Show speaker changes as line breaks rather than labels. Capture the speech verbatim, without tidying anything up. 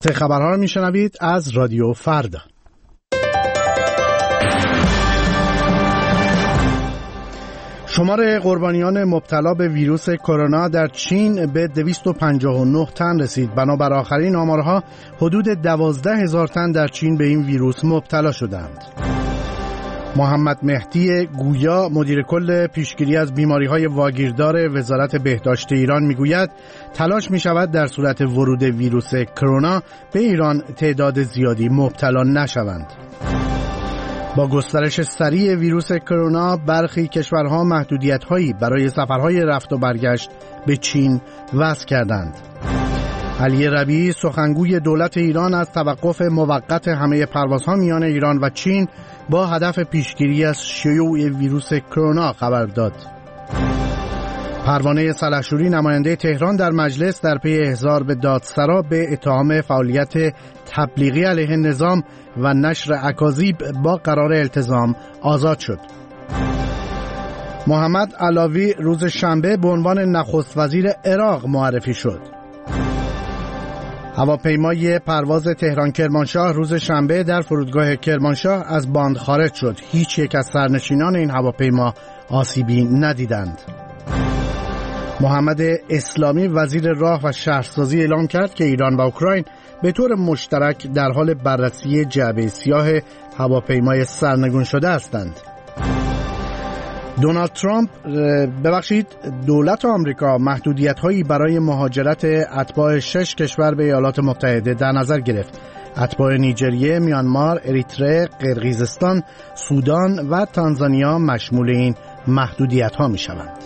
سه خبرها رو میشنوید از رادیو فردا. شمار قربانیان مبتلا به ویروس کرونا در چین به دویست و پنجاه و نه تن رسید. بنابر آخرین آمارها حدود دوازده هزار تن در چین به این ویروس مبتلا شدند. محمد مهدی گویا مدیر کل پیشگیری از بیماری‌های واگیردار وزارت بهداشت ایران میگوید تلاش می‌شود در صورت ورود ویروس کرونا به ایران تعداد زیادی مبتلا نشوند. با گسترش سریع ویروس کرونا برخی کشورها محدودیت‌هایی برای سفرهای رفت و برگشت به چین وضع کردند. علی ربیعی سخنگوی دولت ایران از توقف موقت همه پروازها میان ایران و چین با هدف پیشگیری از شیوع ویروس کرونا خبر داد. پروانه سلحشوری نماینده تهران در مجلس در پی احضار به دادسرا به اتهام فعالیت تبلیغی علیه نظام و نشر اکاذیب با قرار التزام آزاد شد. محمد علاوی روز شنبه به عنوان نخست وزیر عراق معرفی شد. هواپیمای پرواز تهران کرمانشاه روز شنبه در فرودگاه کرمانشاه از باند خارج شد. هیچ یک از سرنشینان این هواپیما آسیبی ندیدند. محمد اسلامی وزیر راه و شهرسازی اعلام کرد که ایران و اوکراین به طور مشترک در حال بررسی جعبه سیاه هواپیمای سرنگون شده هستند. دونالد ترامپ ببخشید دولت آمریکا محدودیت‌هایی برای مهاجرت اتباع شش کشور به ایالات متحده در نظر گرفت. اتباع نیجریه، میانمار، اریتره، قرقیزستان، سودان و تانزانیا مشمول این محدودیت‌ها می‌شوند.